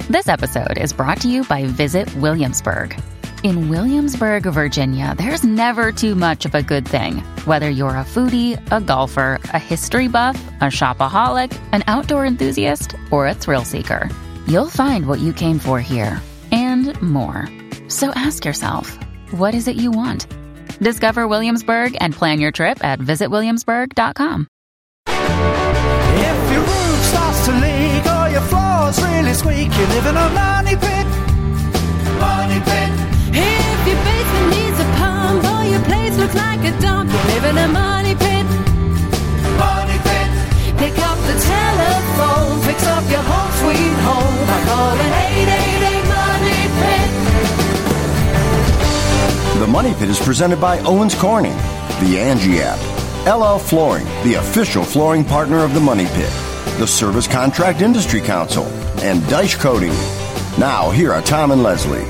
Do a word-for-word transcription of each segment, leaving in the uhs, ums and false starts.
This episode is brought to you by Visit Williamsburg. In Williamsburg, Virginia, there's never too much of a good thing. Whether you're a foodie, a golfer, a history buff, a shopaholic, an outdoor enthusiast, or a thrill seeker, you'll find what you came for here and more. So ask yourself, what is it you want? Discover Williamsburg and plan your trip at visit williamsburg dot com. If your roof starts to leak or your floor's really squeak, you live in a money pit. Money pit. If your basement needs a pump or your place looks like a dump, you live in a money pit. Money pit. Pick up the telephone, fix up your home sweet home by calling eight eight eight money pit. The Money Pit is presented by Owens Corning, the Angie app, L L Flooring, the official flooring partner of the Money Pit, the Service Contract Industry Council, and Dyche Coating. Now, here are Tom and Leslie.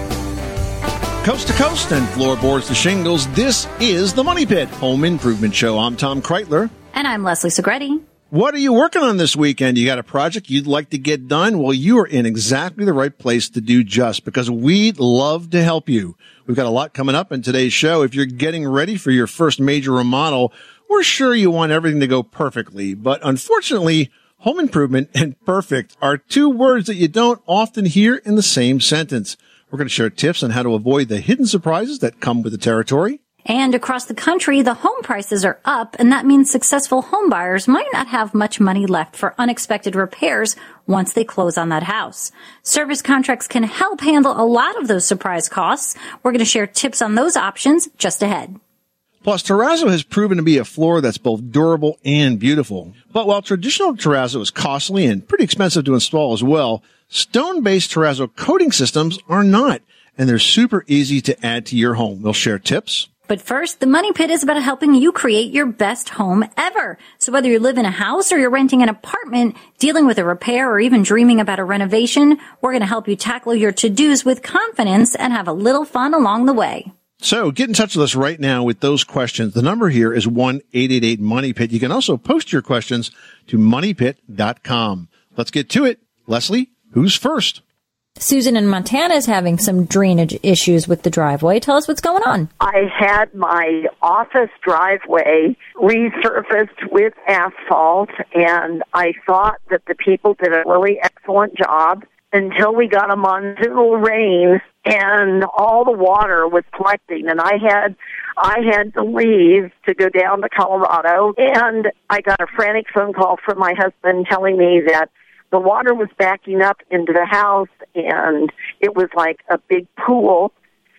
Coast to coast and floorboards to shingles, this is the Money Pit Home Improvement Show. I'm Tom Kreitler. And I'm Leslie Segretti. What are you working on this weekend? You got a project you'd like to get done? Well, you are in exactly the right place to do just, because we'd love to help you. We've got a lot coming up in today's show. If you're getting ready for your first major remodel, we're sure you want everything to go perfectly. But unfortunately, home improvement and perfect are two words that you don't often hear in the same sentence. We're going to share tips on how to avoid the hidden surprises that come with the territory. And across the country, the home prices are up, and that means successful home buyers might not have much money left for unexpected repairs once they close on that house. Service contracts can help handle a lot of those surprise costs. We're going to share tips on those options just ahead. Plus, terrazzo has proven to be a floor that's both durable and beautiful. But while traditional terrazzo is costly and pretty expensive to install as well, stone-based terrazzo coating systems are not, and they're super easy to add to your home. We'll share tips. But first, the Money Pit is about helping you create your best home ever. So whether you live in a house or you're renting an apartment, dealing with a repair, or even dreaming about a renovation, we're going to help you tackle your to-dos with confidence and have a little fun along the way. So get in touch with us right now with those questions. The number here is one eight eight eight money pit. You can also post your questions to money pit dot com. Let's get to it. Leslie, who's first? Susan in Montana is having some drainage issues with the driveway. Tell us what's going on. I had my office driveway resurfaced with asphalt, and I thought that the people did a really excellent job until we got a monsoonal rain and all the water was collecting, and I had I had to leave to go down to Colorado, and I got a frantic phone call from my husband telling me that the water was backing up into the house, and it was like a big pool.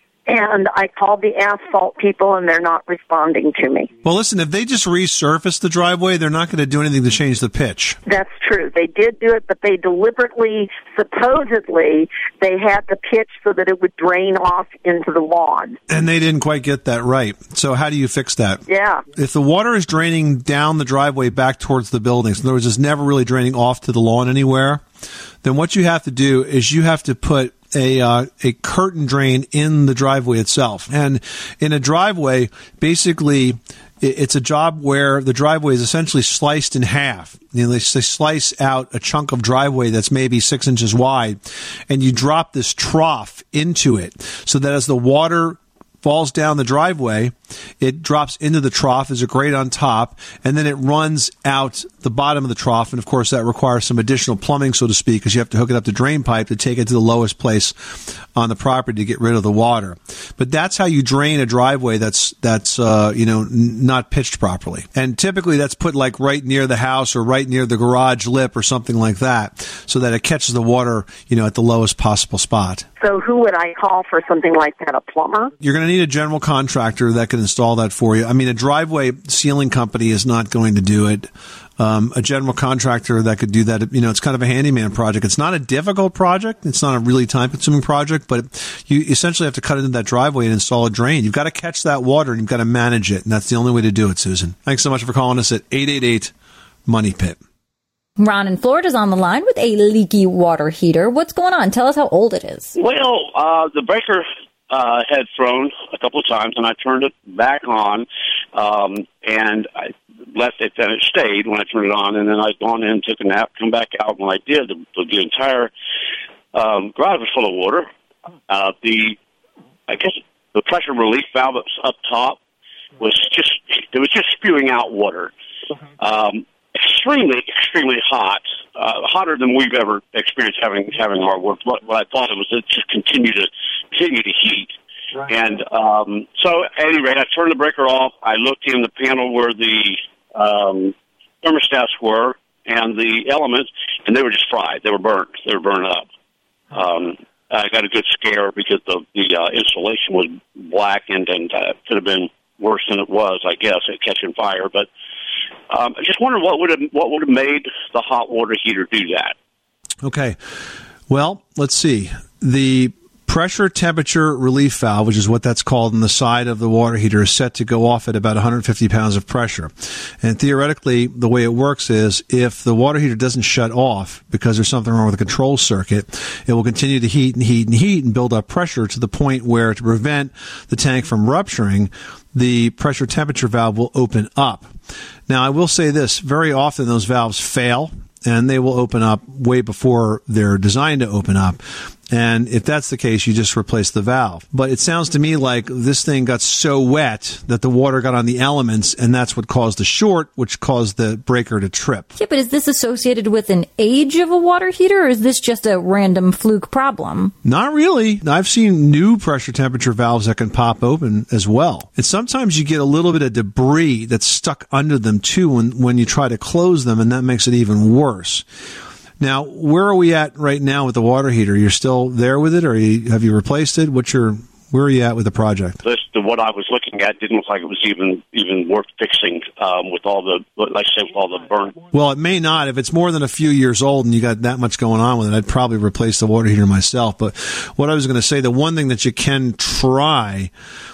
And I called the asphalt people, and they're not responding to me. Well, listen, if they just resurface the driveway, they're not going to do anything to change the pitch. That's true. They did do it, but they deliberately, supposedly, they had the pitch so that it would drain off into the lawn. And they didn't quite get that right. So how do you fix that? Yeah. If the water is draining down the driveway back towards the buildings, in other words, it's never really draining off to the lawn anywhere, then what you have to do is you have to put a uh, a curtain drain in the driveway itself. And in a driveway, basically, it's a job where the driveway is essentially sliced in half. You know, they, they slice out a chunk of driveway that's maybe six inches wide, and you drop this trough into it so that as the water falls down the driveway, it drops into the trough, there's a grate on top, and then it runs out the bottom of the trough. And, of course, that requires some additional plumbing, so to speak, because you have to hook it up to drain pipe to take it to the lowest place on the property to get rid of the water. But that's how you drain a driveway that's, that's uh, you know, n- not pitched properly. And typically that's put, like, right near the house or right near the garage lip or something like that so that it catches the water, you know, at the lowest possible spot. So who would I call for something like that, a plumber? You're going to need a general contractor that can install that for you. I mean, a driveway sealing company is not going to do it. Um, a general contractor that could do that, you know, it's kind of a handyman project. It's not a difficult project. It's not a really time-consuming project, but you essentially have to cut into that driveway and install a drain. You've got to catch that water, and you've got to manage it, and that's the only way to do it, Susan. Thanks so much for calling us at eight eight eight money pit. Ron in Florida is on the line with a leaky water heater. What's going on? Tell us how old it is. Well, uh, the breaker uh, had thrown a couple of times, and I turned it back on, um, and I left it, and it stayed when I turned it on, and then I'd gone in, took a nap, come back out. When I did, the, the entire um, garage was full of water. Uh, the, I guess, the pressure relief valve that's up top was just, it was just spewing out water. Um, extremely, extremely hot, uh, hotter than we've ever experienced having having our work. What, what I thought it was, it just continued to continue to heat. Right. And um, so, at any rate, I turned the breaker off. I looked in the panel where the um, thermostats were and the elements, and they were just fried. They were burnt. They were burned up. Um, I got a good scare because the the uh, installation was blackened and uh, could have been worse than it was, I guess, at catching fire. But um, I just wondered what would have what would have made the hot water heater do that. Okay. Well, let's see. The pressure temperature relief valve, which is what that's called on the side of the water heater, is set to go off at about one hundred fifty pounds of pressure. And theoretically, the way it works is if the water heater doesn't shut off because there's something wrong with the control circuit, it will continue to heat and heat and heat and build up pressure to the point where, to prevent the tank from rupturing, the pressure temperature valve will open up. Now, I will say this, very often those valves fail, and they will open up way before they're designed to open up. And if that's the case, you just replace the valve. But it sounds to me like this thing got so wet that the water got on the elements, and that's what caused the short, which caused the breaker to trip. Yeah, but is this associated with an age of a water heater, or is this just a random fluke problem? Not really. I've seen new pressure temperature valves that can pop open as well. And sometimes you get a little bit of debris that's stuck under them, too, when, when you try to close them, and that makes it even worse. Now, where are we at right now with the water heater? You're still there with it, or you, have you replaced it? What's your, where are you at with the project? This, the, what I was looking at didn't look like it was even even worth fixing um, with all the, like I said, with all the burn. Well, it may not. If it's more than a few years old and you got that much going on with it, I'd probably replace the water heater myself. But what I was going to say, the one thing that you can try,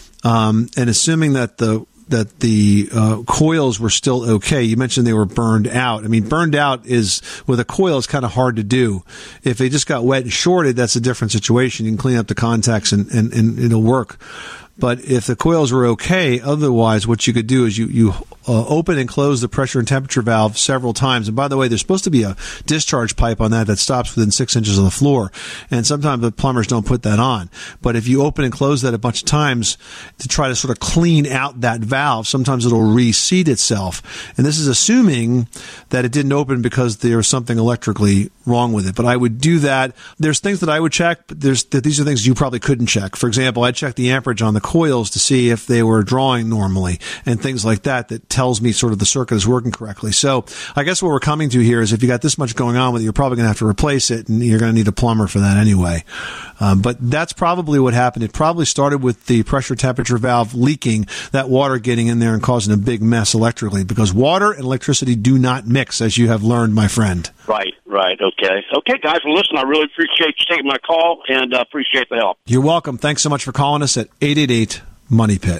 um, and assuming that the that the uh, coils were still okay. You mentioned they were burned out. I mean, burned out is, with a coil, is kind of hard to do. If they just got wet and shorted, that's a different situation. You can clean up the contacts and, and, and it'll work. But if the coils were okay, otherwise, what you could do is you, you uh, open and close the pressure and temperature valve several times. And by the way, there's supposed to be a discharge pipe on that that stops within six inches of the floor. And sometimes the plumbers don't put that on. But if you open and close that a bunch of times to try to sort of clean out that valve, sometimes it'll reseat itself. And this is assuming that it didn't open because there was something electrically wrong with it. But I would do that. There's things that I would check, but there's that these are things you probably couldn't check. For example, I checked the amperage on the coils to see if they were drawing normally and things like that. That tells me sort of the circuit is working correctly. So I guess what we're coming to here is if you got this much going on with it, you're probably going to have to replace it, and you're going to need a plumber for that anyway. Um, but that's probably what happened. It probably started with the pressure temperature valve leaking, that water getting in there and causing a big mess electrically, because water and electricity do not mix, as you have learned, my friend. Right, right. Okay. Okay, guys. Well, listen, I really appreciate you taking my call and uh, appreciate the help. You're welcome. Thanks so much for calling us at eight eight eight Money Pit.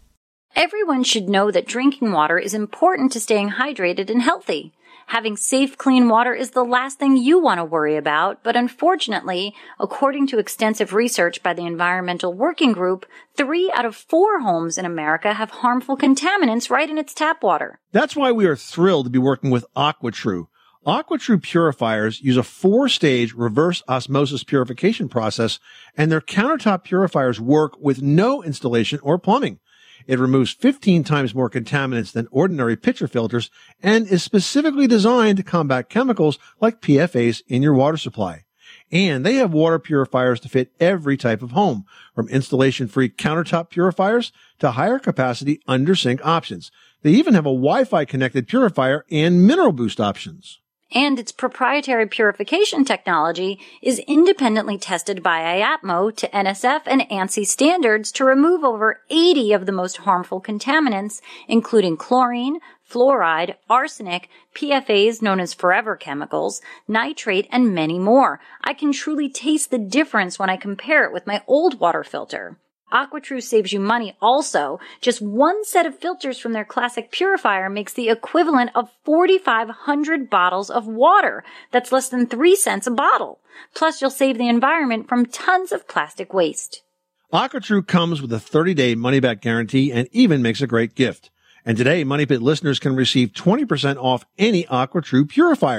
Everyone should know that drinking water is important to staying hydrated and healthy. Having safe, clean water is the last thing you want to worry about, but unfortunately, according to extensive research by the Environmental Working Group, three out of four homes in America have harmful contaminants right in its tap water. That's why we are thrilled to be working with AquaTrue. AquaTrue purifiers use a four-stage reverse osmosis purification process, and their countertop purifiers work with no installation or plumbing. It removes fifteen times more contaminants than ordinary pitcher filters and is specifically designed to combat chemicals like P F As in your water supply. And they have water purifiers to fit every type of home, from installation-free countertop purifiers to higher capacity under-sink options. They even have a Wi-Fi connected purifier and mineral boost options. And its proprietary purification technology is independently tested by I A P M O to N S F and ANSI standards to remove over eighty of the most harmful contaminants, including chlorine, fluoride, arsenic, P F As known as forever chemicals, nitrate, and many more. I can truly taste the difference when I compare it with my old water filter. AquaTrue saves you money also. Just one set of filters from their classic purifier makes the equivalent of forty-five hundred bottles of water. That's less than three cents a bottle. Plus, you'll save the environment from tons of plastic waste. AquaTrue comes with a thirty-day money-back guarantee and even makes a great gift. And today, Money Pit listeners can receive twenty percent off any AquaTrue purifier.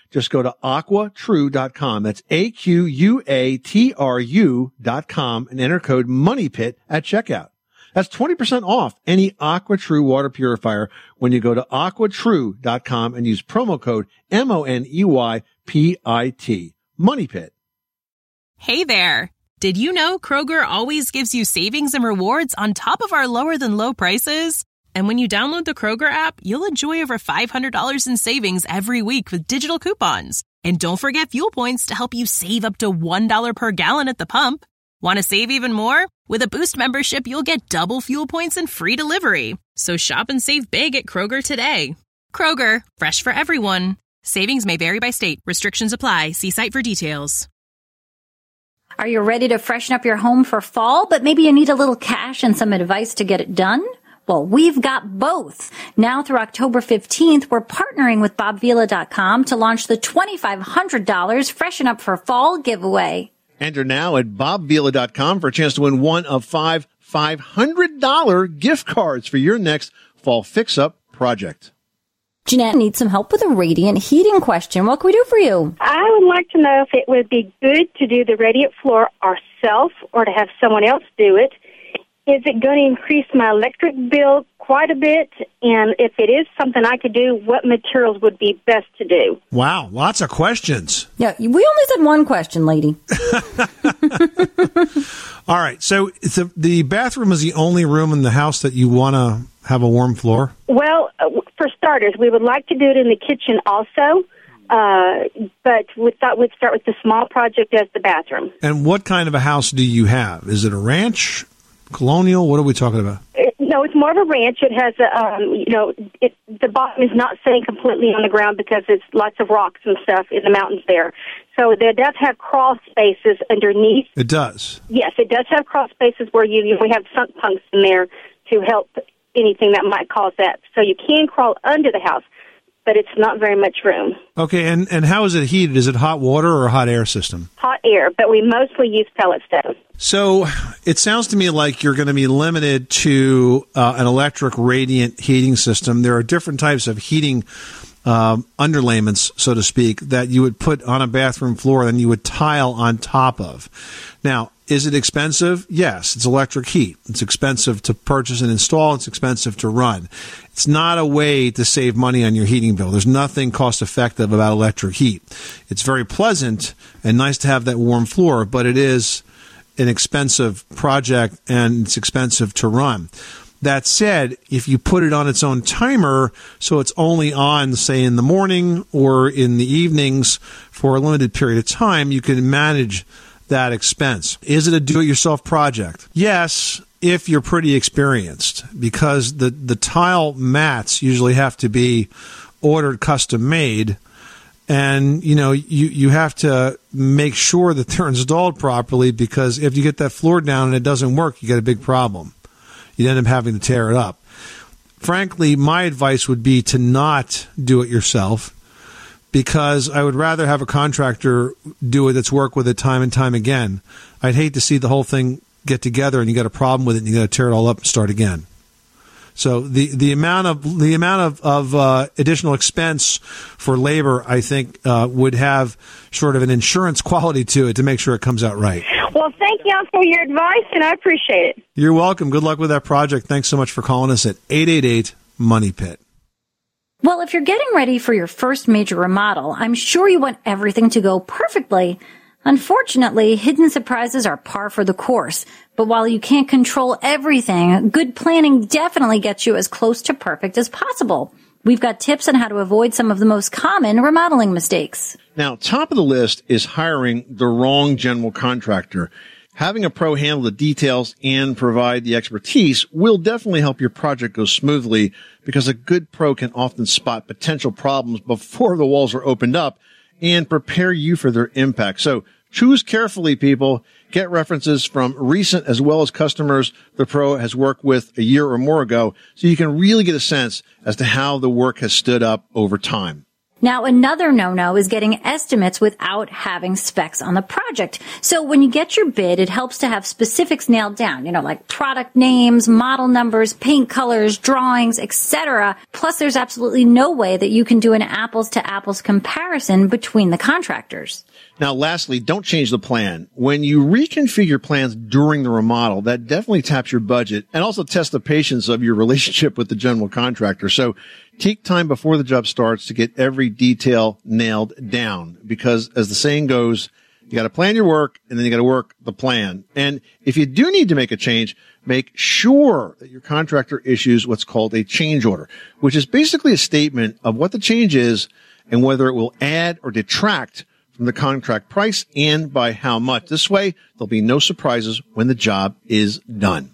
Just go to aqua true dot com. That's A Q U A T R U dot com and enter code MONEYPIT at checkout. That's twenty percent off any AquaTrue water purifier when you go to aqua true dot com and use promo code M O N E Y P I T. Money Pit. Hey there. Did you know Kroger always gives you savings and rewards on top of our lower than low prices? And when you download the Kroger app, you'll enjoy over five hundred dollars in savings every week with digital coupons. And don't forget fuel points to help you save up to one dollar per gallon at the pump. Want to save even more? With a Boost membership, you'll get double fuel points and free delivery. So shop and save big at Kroger today. Kroger, fresh for everyone. Savings may vary by state. Restrictions apply. See site for details. Are you ready to freshen up your home for fall, but maybe you need a little cash and some advice to get it done? Well, we've got both. Now through October fifteenth, we're partnering with bob vila dot com to launch the twenty-five hundred dollars Freshen Up for Fall giveaway. Enter now at bob vila dot com for a chance to win one of five five hundred dollars gift cards for your next fall fix-up project. Jeanette needs some help with a radiant heating question. What can we do for you? I would like to know if it would be good to do the radiant floor ourselves or to have someone else do it. Is it going to increase my electric bill quite a bit? And if it is something I could do, what materials would be best to do? Wow, lots of questions. Yeah, we only said one question, lady. All right, so the, the bathroom is the only room in the house that you want to have a warm floor? Well, uh, for starters, we would like to do it in the kitchen also, uh, but we thought we'd start with the small project as the bathroom. And what kind of a house do you have? Is it a ranch? Colonial? What are we talking about? It, no, it's more of a ranch. It has a, um, you know, it, the bottom is not sitting completely on the ground because it's lots of rocks and stuff in the mountains there. So it does have crawl spaces underneath. It does? Yes, it does have crawl spaces where you, you we have sunk punks in there to help anything that might cause that. So you can crawl under the house, but it's not very much room. Okay, and, and how is it heated? Is it hot water or a hot air system? Hot air, but we mostly use pellet stove. So it sounds to me like you're going to be limited to uh, an electric radiant heating system. There are different types of heating um, underlayments, so to speak, that you would put on a bathroom floor and you would tile on top of. Now, is it expensive? Yes, it's electric heat. It's expensive to purchase and install. It's expensive to run. It's not a way to save money on your heating bill. There's nothing cost-effective about electric heat. It's very pleasant and nice to have that warm floor, but it is an expensive project and it's expensive to run. That said, if you put it on its own timer, so it's only on, say, in the morning or in the evenings for a limited period of time, you can manage that expense. Is it a do-it-yourself project? Yes, if you're pretty experienced, because the, the tile mats usually have to be ordered custom-made, and you know you, you have to make sure that they're installed properly, because if you get that floor down and it doesn't work, you get a big problem. You end up having to tear it up. Frankly, my advice would be to not do it yourself, because I would rather have a contractor do it that's worked with it time and time again. I'd hate to see the whole thing get together and you got a problem with it and you got to tear it all up and start again. So the, the amount of the amount of, of uh, additional expense for labor, I think, uh, would have sort of an insurance quality to it to make sure it comes out right. Well, thank y'all for your advice, and I appreciate it. You're welcome. Good luck with that project. Thanks so much for calling us at eight eight eight, money pit. Well, if you're getting ready for your first major remodel, I'm sure you want everything to go perfectly. Unfortunately, hidden surprises are par for the course. But while you can't control everything, good planning definitely gets you as close to perfect as possible. We've got tips on how to avoid some of the most common remodeling mistakes. Now, top of the list is hiring the wrong general contractor. Having a pro handle the details and provide the expertise will definitely help your project go smoothly, because a good pro can often spot potential problems before the walls are opened up and prepare you for their impact. So choose carefully, people. Get references from recent as well as customers the pro has worked with a year or more ago, so you can really get a sense as to how the work has stood up over time. Now, another no-no is getting estimates without having specs on the project. So when you get your bid, it helps to have specifics nailed down, you know, like product names, model numbers, paint colors, drawings, et cetera. Plus, there's absolutely no way that you can do an apples-to-apples comparison between the contractors. Now, lastly, don't change the plan. When you reconfigure plans during the remodel, that definitely taps your budget and also tests the patience of your relationship with the general contractor. So take time before the job starts to get every detail nailed down, because as the saying goes, you got to plan your work and then you got to work the plan. And if you do need to make a change, make sure that your contractor issues what's called a change order, which is basically a statement of what the change is and whether it will add or detract from the contract price and by how much. This way, there'll be no surprises when the job is done.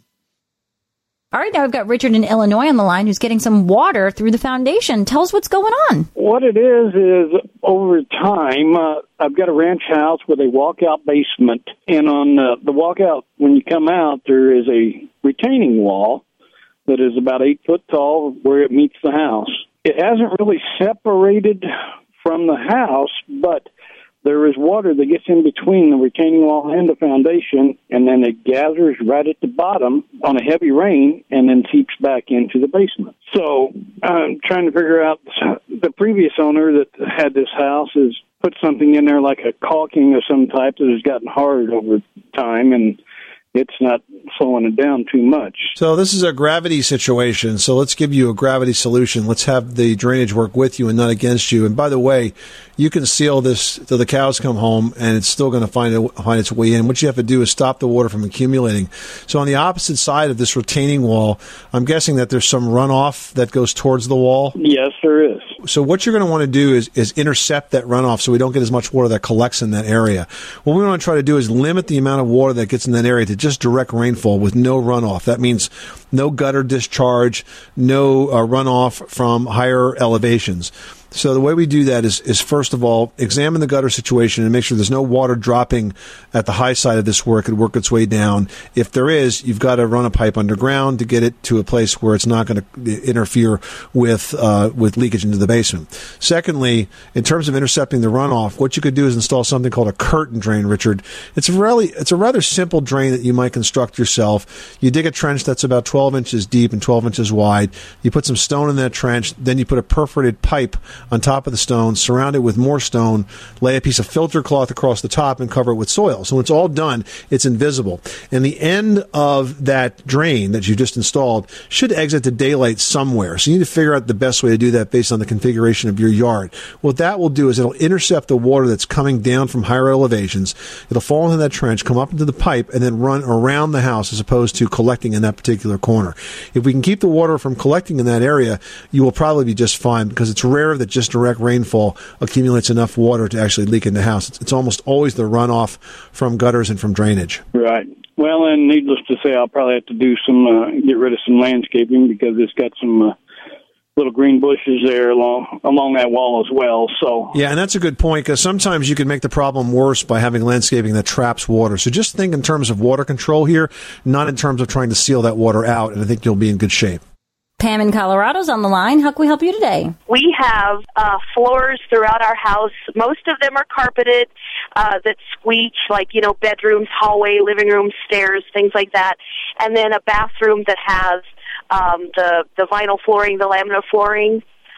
All right, now we've got Richard in Illinois on the line who's getting some water through the foundation. Tell us what's going on. What it is is over time, uh, I've got a ranch house with a walkout basement, and on uh, the walkout, when you come out, there is a retaining wall that is about eight foot tall where it meets the house. It hasn't really separated from the house, but there is water that gets in between the retaining wall and the foundation, and then it gathers right at the bottom on a heavy rain and then seeps back into the basement. So I'm trying to figure out, the previous owner that had this house has put something in there like a caulking of some type that has gotten hard over time, and it's not slowing it down too much. So this is a gravity situation. So let's give you a gravity solution. Let's have the drainage work with you and not against you. And by the way, you can seal this till the cows come home, and it's still going to find it, find its way in. What you have to do is stop the water from accumulating. So on the opposite side of this retaining wall, I'm guessing that there's some runoff that goes towards the wall. Yes, there is. So what you're going to want to do is, is intercept that runoff so we don't get as much water that collects in that area. What we want to try to do is limit the amount of water that gets in that area to just direct rainfall with no runoff. That means no gutter discharge, no uh, runoff from higher elevations. So the way we do that is, is first of all, examine the gutter situation and make sure there's no water dropping at the high side of this work and work its way down. If there is, you've got to run a pipe underground to get it to a place where it's not going to interfere with uh, with leakage into the basement. Secondly, in terms of intercepting the runoff, what you could do is install something called a curtain drain, Richard. It's a really, it's a rather simple drain that you might construct yourself. You dig a trench that's about twelve inches deep and twelve inches wide. You put some stone in that trench. Then you put a perforated pipe on top of the stone, surround it with more stone, lay a piece of filter cloth across the top, and cover it with soil. So when it's all done, it's invisible. And the end of that drain that you just installed should exit to daylight somewhere. So you need to figure out the best way to do that based on the configuration of your yard. What that will do is it'll intercept the water that's coming down from higher elevations. It'll fall into that trench, come up into the pipe, and then run around the house as opposed to collecting in that particular corner. If we can keep the water from collecting in that area, you will probably be just fine, because it's rare that just direct rainfall accumulates enough water to actually leak in the house. It's, it's almost always the runoff from gutters and from drainage. Right. Well, and needless to say, I'll probably have to do some, uh, get rid of some landscaping, because it's got some uh, little green bushes there along along that wall as well. So yeah, and that's a good point, because sometimes you can make the problem worse by having landscaping that traps water. So just think in terms of water control here, not in terms of trying to seal that water out, and I think you'll be in good shape. Pam in Colorado's on the line. How can we help you today? We have uh, floors throughout our house. Most of them are carpeted uh, that squeak, like, you know, bedrooms, hallway, living room, stairs, things like that. And then a bathroom that has um, the, the vinyl flooring, the laminate flooring.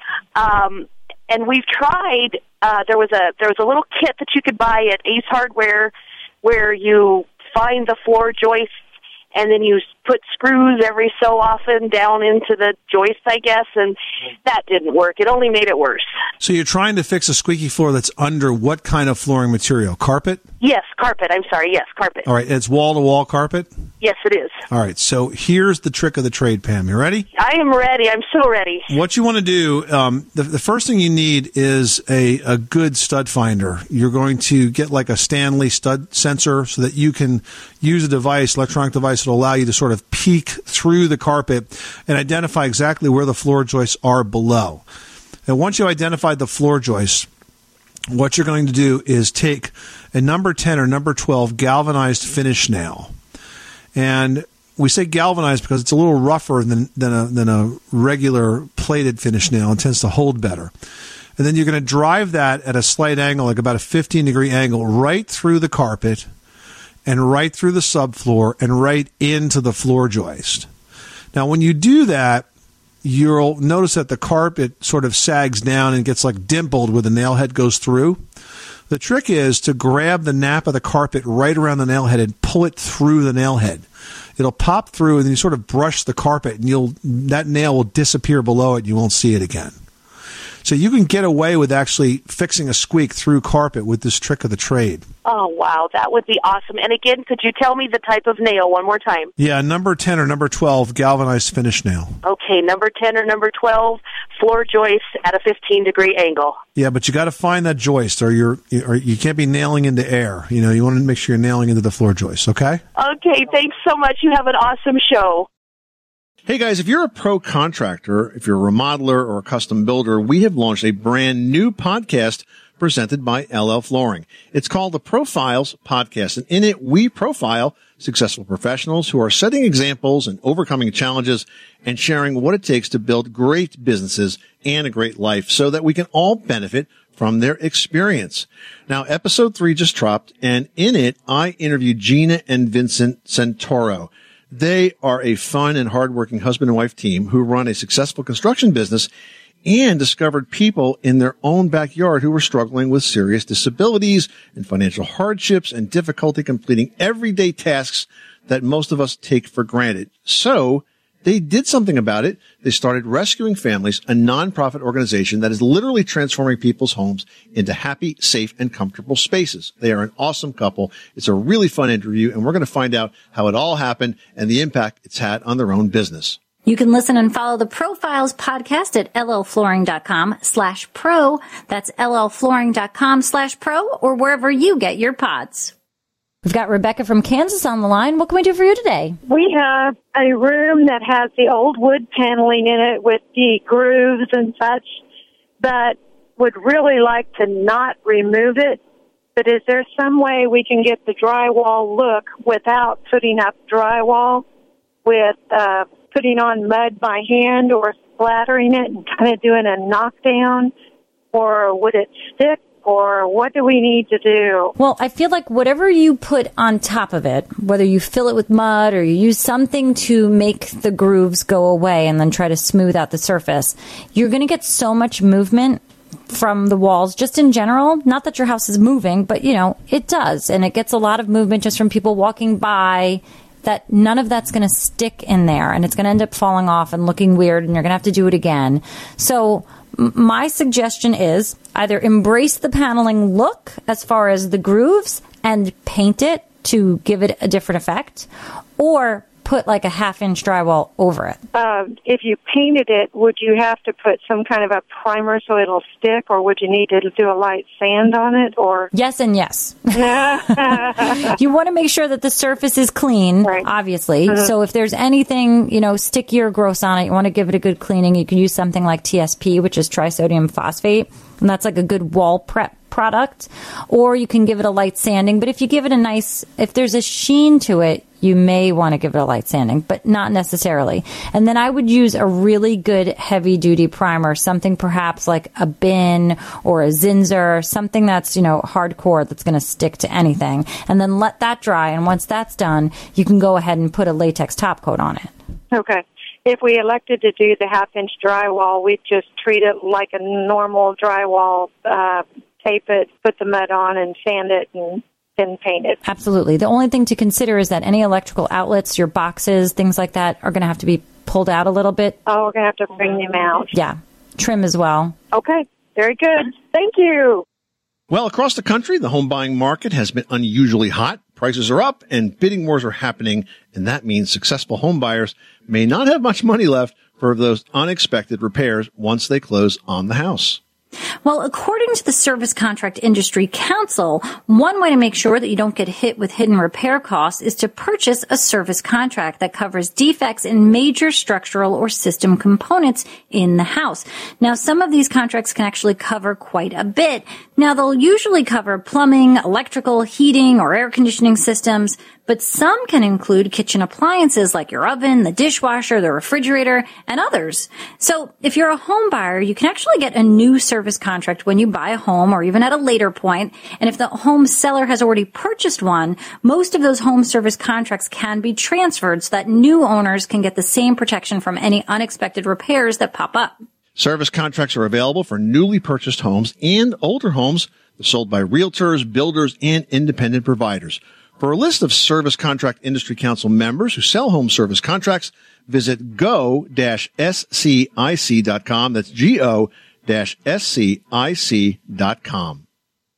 Um, and we've tried, uh, there was a there was a little kit that you could buy at Ace Hardware where you find the floor joists, and then you put screws every so often down into the joist, I guess, and that didn't work. It only made it worse. So you're trying to fix a squeaky floor that's under what kind of flooring material? Carpet? Yes, carpet. I'm sorry. Yes, carpet. All right. It's wall-to-wall carpet? Yes, it is. All right. So here's the trick of the trade, Pam. You ready? I am ready. I'm so ready. What you want to do, um, the, the first thing you need is a, a good stud finder. You're going to get like a Stanley stud sensor so that you can use a device, electronic device, that will allow you to sort of peek through the carpet and identify exactly where the floor joists are below. And once you identified the floor joists, what you're going to do is take a number ten or number twelve galvanized finish nail. And we say galvanized because it's a little rougher than, than, a, than a regular plated finish nail and tends to hold better. And then you're going to drive that at a slight angle, like about a fifteen degree angle, right through the carpet and right through the subfloor and right into the floor joist. Now, when you do that, you'll notice that the carpet sort of sags down and gets like dimpled where the nail head goes through. The trick is to grab the nap of the carpet right around the nail head and pull it through the nail head. It'll pop through, and then you sort of brush the carpet, and you'll that nail will disappear below it, and you won't see it again. So you can get away with actually fixing a squeak through carpet with this trick of the trade. Oh, wow. That would be awesome. And again, could you tell me the type of nail one more time? Yeah, number ten or number twelve, galvanized finish nail. Okay, number ten or number twelve, floor joist at a fifteen degree angle. Yeah, but you got to find that joist, or you're or you can't be nailing into air. You know, you want to make sure you're nailing into the floor joist, okay? Okay, thanks so much. You have an awesome show. Hey guys, if you're a pro contractor, if you're a remodeler or a custom builder, we have launched a brand new podcast presented by L L Flooring. It's called the Profiles Podcast, and in it, we profile successful professionals who are setting examples and overcoming challenges and sharing what it takes to build great businesses and a great life so that we can all benefit from their experience. Now, episode three just dropped, and in it, I interviewed Gina and Vincent Santoro. They are a fun and hardworking husband and wife team who run a successful construction business and discovered people in their own backyard who were struggling with serious disabilities and financial hardships and difficulty completing everyday tasks that most of us take for granted. So they did something about it. They started Rescuing Families, a nonprofit organization that is literally transforming people's homes into happy, safe, and comfortable spaces. They are an awesome couple. It's a really fun interview, and we're going to find out how it all happened and the impact it's had on their own business. You can listen and follow the Profiles podcast at llflooring.com slash pro. That's llflooring.com slash pro or wherever you get your pods. We've got Rebecca from Kansas on the line. What can we do for you today? We have a room that has the old wood paneling in it with the grooves and such, but would really like to not remove it. But is there some way we can get the drywall look without putting up drywall, with uh, putting on mud by hand or splattering it and kind of doing a knockdown? Or would it stick? Or what do we need to do? Well, I feel like whatever you put on top of it, whether you fill it with mud or you use something to make the grooves go away and then try to smooth out the surface, you're going to get so much movement from the walls just in general. Not that your house is moving, but, you know, it does. And it gets a lot of movement just from people walking by, that none of that's going to stick in there. And it's going to end up falling off and looking weird, and you're going to have to do it again. So my suggestion is either embrace the paneling look as far as the grooves and paint it to give it a different effect, or put like a half inch drywall over it. Uh, if you painted it, would you have to put some kind of a primer so it'll stick, or would you need to do a light sand on it? Or yes and yes. You want to make sure that the surface is clean, right, obviously. Mm-hmm. So if there's anything, you know, sticky or gross on it, you want to give it a good cleaning. You can use something like T S P, which is trisodium phosphate, and that's like a good wall prep product. Or you can give it a light sanding. But if you give it a nice, if there's a sheen to it, you may want to give it a light sanding, but not necessarily. And then I would use a really good heavy-duty primer, something perhaps like a Bin or a Zinsser, something that's, you know, hardcore, that's going to stick to anything. And then let that dry, and once that's done, you can go ahead and put a latex top coat on it. Okay. If we elected to do the half-inch drywall, we'd just treat it like a normal drywall, uh, tape it, put the mud on, and sand it, and then paint it. Absolutely. The only thing to consider is that any electrical outlets, your boxes, things like that, are going to have to be pulled out a little bit. Oh, we're going to have to bring them out. Yeah. Trim as well. Okay. Very good. Thank you. Well, across the country, the home buying market has been unusually hot. Prices are up and bidding wars are happening, and that means successful home buyers may not have much money left for those unexpected repairs once they close on the house. Well, according to the Service Contract Industry Council, one way to make sure that you don't get hit with hidden repair costs is to purchase a service contract that covers defects in major structural or system components in the house. Now, some of these contracts can actually cover quite a bit. Now, they'll usually cover plumbing, electrical, heating, or air conditioning systems, but some can include kitchen appliances like your oven, the dishwasher, the refrigerator, and others. So if you're a home buyer, you can actually get a new service service contract when you buy a home or even at a later point. And if the home seller has already purchased one, most of those home service contracts can be transferred so that new owners can get the same protection from any unexpected repairs that pop up. Service contracts are available for newly purchased homes and older homes sold by realtors, builders, and independent providers. For a list of Service Contract Industry Council members who sell home service contracts, visit go dash S C I C dot com. That's G O dash S C I C dot com.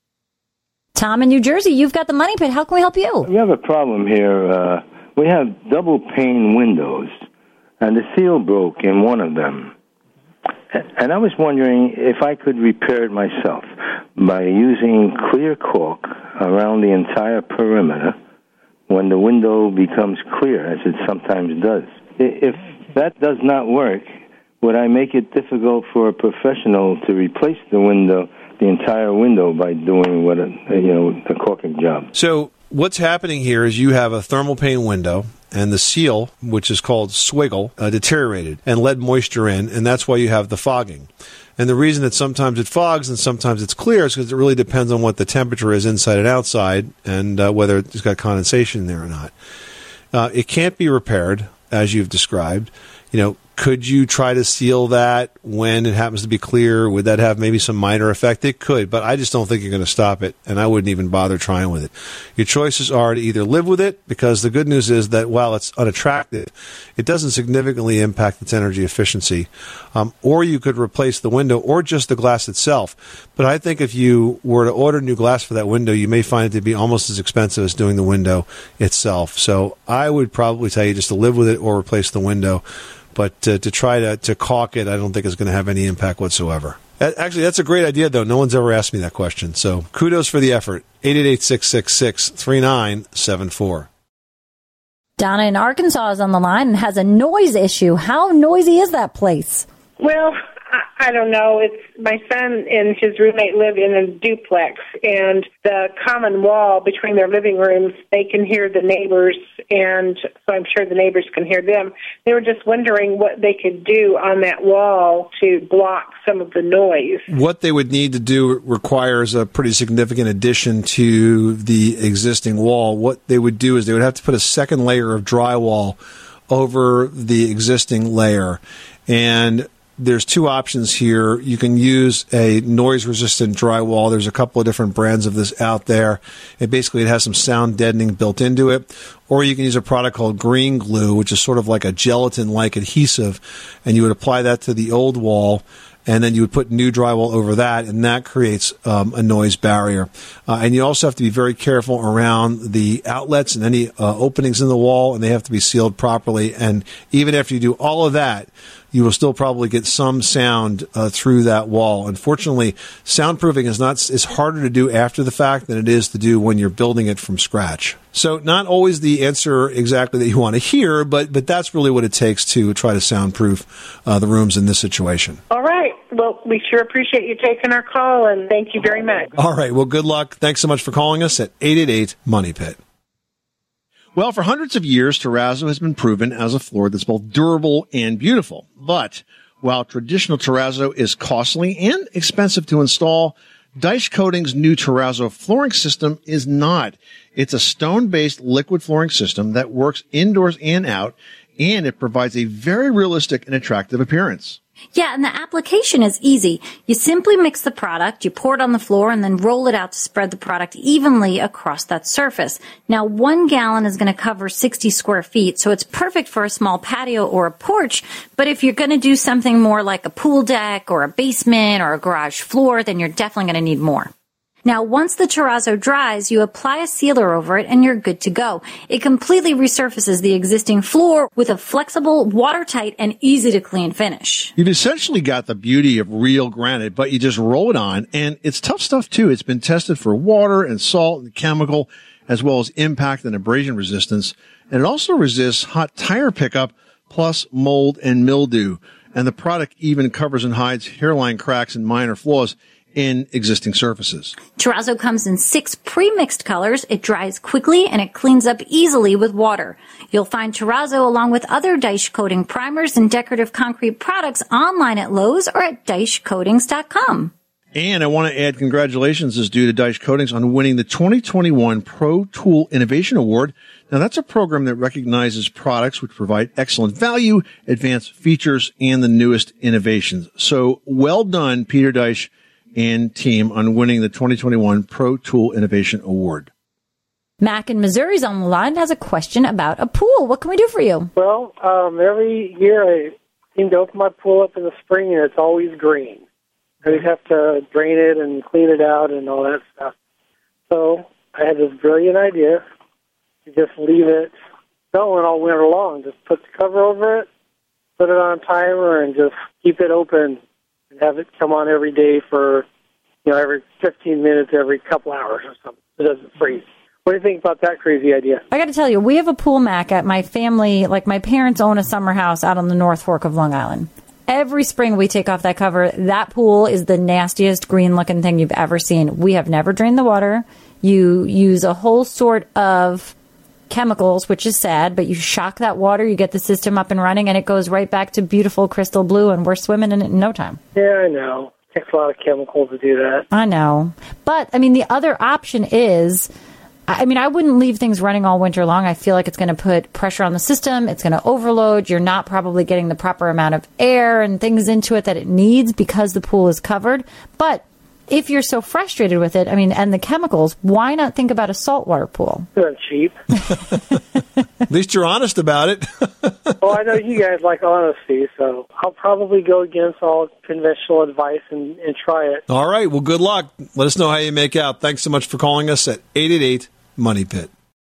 Tom in New Jersey, you've got the Money Pit. How can we help you? We have a problem here. Uh, we have double pane windows, and the seal broke in one of them. And I was wondering if I could repair it myself by using clear caulk around the entire perimeter when the window becomes clear, as it sometimes does. If that does not work, would I make it difficult for a professional to replace the window, the entire window, by doing what a, you know, the caulking job? So what's happening here is you have a thermal pane window, and the seal, which is called swiggle, uh, deteriorated and let moisture in, and that's why you have the fogging. And the reason that sometimes it fogs and sometimes it's clear is because it really depends on what the temperature is inside and outside and uh, whether it's got condensation there or not. Uh, it can't be repaired, as you've described. You know, could you try to seal that when it happens to be clear? Would that have maybe some minor effect? It could, but I just don't think you're going to stop it, and I wouldn't even bother trying with it. Your choices are to either live with it, because the good news is that while it's unattractive, it doesn't significantly impact its energy efficiency, um, or you could replace the window or just the glass itself. But I think if you were to order new glass for that window, you may find it to be almost as expensive as doing the window itself. So I would probably tell you just to live with it or replace the window. But uh, to try to, to caulk it, I don't think it's going to have any impact whatsoever. Actually, that's a great idea, though. No one's ever asked me that question. So kudos for the effort. eight eight eight, six six six, three nine seven four. Donna in Arkansas is on the line and has a noise issue. How noisy is that place? Well, I, I don't know. It's my son and his roommate live in a duplex, and the common wall between their living rooms, they can hear the neighbors, and so I'm sure the neighbors can hear them. They were just wondering what they could do on that wall to block some of the noise. What they would need to do requires a pretty significant addition to the existing wall. What they would do is they would have to put a second layer of drywall over the existing layer, and there's two options here. You can use a noise-resistant drywall. There's a couple of different brands of this out there. It basically it has some sound deadening built into it. Or you can use a product called green glue, which is sort of like a gelatin-like adhesive, and you would apply that to the old wall, and then you would put new drywall over that, and that creates um, a noise barrier. Uh, and you also have to be very careful around the outlets and any uh, openings in the wall, and they have to be sealed properly. And even after you do all of that, you will still probably get some sound uh, through that wall. Unfortunately, soundproofing is not is harder to do after the fact than it is to do when you're building it from scratch. So not always the answer exactly that you want to hear, but but that's really what it takes to try to soundproof uh, the rooms in this situation. All right. Well, we sure appreciate you taking our call, and thank you very much. All right. Well, good luck. Thanks so much for calling us at eight eight eight, MONEY PIT. Well, for hundreds of years, terrazzo has been proven as a floor that's both durable and beautiful. But while traditional terrazzo is costly and expensive to install, Dyche Coating's new terrazzo flooring system is not. It's a stone-based liquid flooring system that works indoors and out, and it provides a very realistic and attractive appearance. Yeah, and the application is easy. You simply mix the product, you pour it on the floor, and then roll it out to spread the product evenly across that surface. Now, one gallon is going to cover sixty square feet, so it's perfect for a small patio or a porch. But if you're going to do something more like a pool deck or a basement or a garage floor, then you're definitely going to need more. Now, once the terrazzo dries, you apply a sealer over it and you're good to go. It completely resurfaces the existing floor with a flexible, watertight, and easy-to-clean finish. You've essentially got the beauty of real granite, but you just roll it on, and it's tough stuff, too. It's been tested for water and salt and chemical, as well as impact and abrasion resistance, and it also resists hot tire pickup, plus mold and mildew. And the product even covers and hides hairline cracks and minor flaws in existing surfaces. Terrazzo comes in six pre-mixed colors. It dries quickly and it cleans up easily with water. You'll find Terrazzo along with other Dyche Coating primers and decorative concrete products online at Lowe's or at Dyche Coatings dot com. And I want to add congratulations is due to Deich Coatings on winning the twenty twenty-one Pro Tool Innovation Award. Now, that's a program that recognizes products which provide excellent value, advanced features, and the newest innovations. So well done, Peter Deich and team, on winning the twenty twenty-one Pro Tool Innovation Award. Mac in Missouri's on the line has a question about a pool. What can we do for you? Well, um, every year I seem to open my pool up in the spring, and it's always green. I always have to drain it and clean it out and all that stuff. So I had this brilliant idea to just leave it going all winter long. Just put the cover over it, put it on a timer, and just keep it open and have it come on every day for, you know, every fifteen minutes, every couple hours or something. It doesn't freeze. What do you think about that crazy idea? I got to tell you, we have a pool, Mac, at my family. Like, my parents own a summer house out on the North Fork of Long Island. Every spring we take off that cover. That pool is the nastiest green-looking thing you've ever seen. We have never drained the water. You use a whole sort of chemicals, which is sad, but you shock that water, you get the system up and running, and it goes right back to beautiful crystal blue, and we're swimming in it in no time. Yeah, I know. It takes a lot of chemicals to do that. I know. But, I mean, the other option is... I mean, I wouldn't leave things running all winter long. I feel like it's going to put pressure on the system. It's going to overload. You're not probably getting the proper amount of air and things into it that it needs because the pool is covered. But if you're so frustrated with it, I mean, and the chemicals, why not think about a saltwater pool? They're cheap. At least you're honest about it. Well, I know you guys like honesty, so I'll probably go against all conventional advice and, and try it. All right. Well, good luck. Let us know how you make out. Thanks so much for calling us at eight eight eight Money Pit.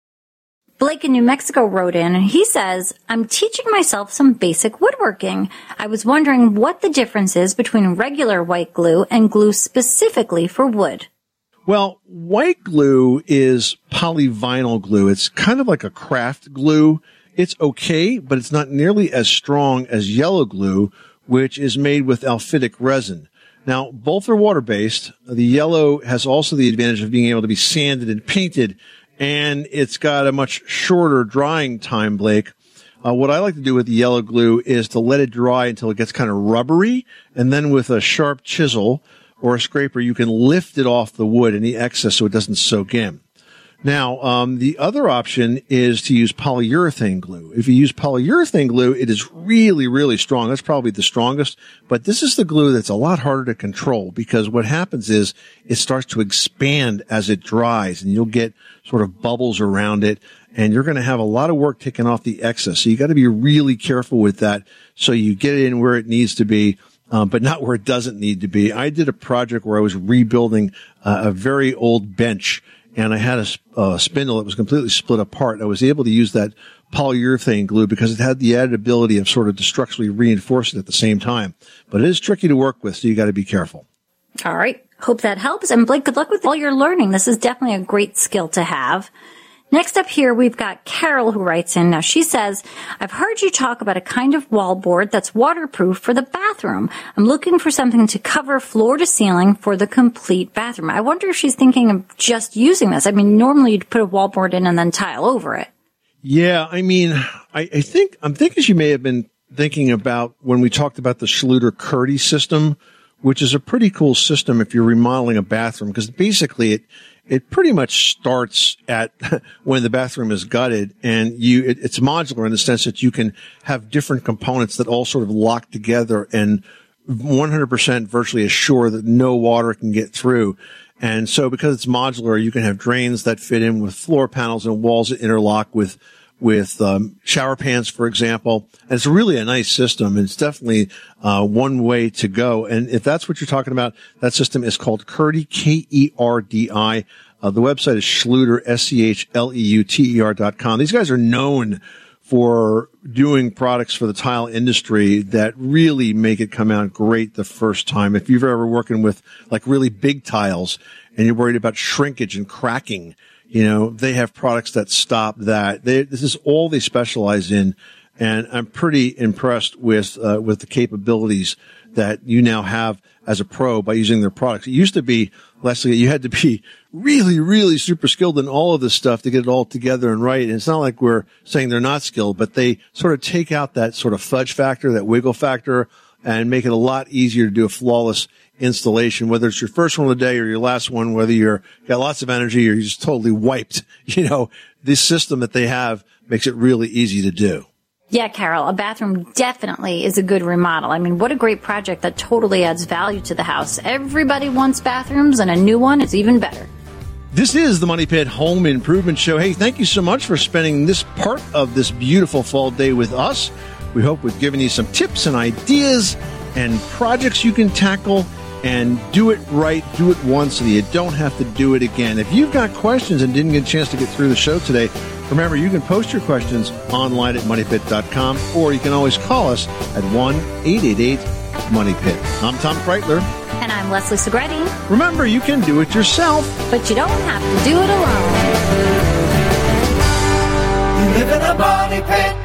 Blake in New Mexico wrote in, and he says, I'm teaching myself some basic woodworking. I was wondering what the difference is between regular white glue and glue specifically for wood. Well, white glue is polyvinyl glue. It's kind of like a craft glue. It's okay, but it's not nearly as strong as yellow glue, which is made with alphytic resin. Now, both are water-based. The yellow has also the advantage of being able to be sanded and painted, and it's got a much shorter drying time, Blake. Uh, what I like to do with the yellow glue is to let it dry until it gets kind of rubbery, and then with a sharp chisel or a scraper, you can lift it off the wood, any excess, so it doesn't soak in. Now, um, the other option is to use polyurethane glue. If you use polyurethane glue, it is really, really strong. That's probably the strongest, but this is the glue that's a lot harder to control because what happens is it starts to expand as it dries and you'll get sort of bubbles around it and you're going to have a lot of work taken off the excess. So you got to be really careful with that so you get it in where it needs to be. Um, but not where it doesn't need to be. I did a project where I was rebuilding uh, a very old bench, and I had a, a spindle that was completely split apart. I was able to use that polyurethane glue because it had the added ability of sort of to structurally reinforce it at the same time. But it is tricky to work with, so you got to be careful. All right. Hope that helps. And Blake, good luck with all your learning. This is definitely a great skill to have. Next up here, we've got Carol who writes in. Now, she says, I've heard you talk about a kind of wallboard that's waterproof for the bathroom. I'm looking for something to cover floor to ceiling for the complete bathroom. I wonder if she's thinking of just using this. I mean, normally you'd put a wallboard in and then tile over it. Yeah, I mean, I, I think, I'm thinking she may have been thinking about when we talked about the Schluter-Curdy system, which is a pretty cool system if you're remodeling a bathroom, because basically it, it pretty much starts at when the bathroom is gutted, and you, it, it's modular in the sense that you can have different components that all sort of lock together and one hundred percent virtually assure that no water can get through. And so because it's modular, you can have drains that fit in with floor panels and walls that interlock with with um, shower pans, for example. And it's really a nice system. It's definitely uh one way to go. And if that's what you're talking about, that system is called Curdy, K E R D I. Uh, the website is Schluter, S C H L E U T E R dot com. These guys are known for doing products for the tile industry that really make it come out great the first time. If you've ever working with like really big tiles and you're worried about shrinkage and cracking, you know, they have products that stop that. They, this is all they specialize in. And I'm pretty impressed with, uh, with the capabilities that you now have as a pro by using their products. It used to be, Leslie, you had to be really, really super skilled in all of this stuff to get it all together and right. And it's not like we're saying they're not skilled, but they sort of take out that sort of fudge factor, that wiggle factor, and make it a lot easier to do a flawless installation, whether it's your first one of the day or your last one, whether you're got lots of energy or you're just totally wiped. You know, this system that they have makes it really easy to do. Yeah, Carol, a bathroom definitely is a good remodel. I mean, what a great project that totally adds value to the house. Everybody wants bathrooms, and a new one is even better. This is the Money Pit Home Improvement Show. Hey, thank you so much for spending this part of this beautiful fall day with us. We hope we've given you some tips and ideas and projects you can tackle and do it right, do it once so that you don't have to do it again. If you've got questions and didn't get a chance to get through the show today, remember, you can post your questions online at money pit dot com, or you can always call us at one eight eight eight money pit. I'm Tom Kreitler. And I'm Leslie Segretti. Remember, you can do it yourself, but you don't have to do it alone. You live in a money pit.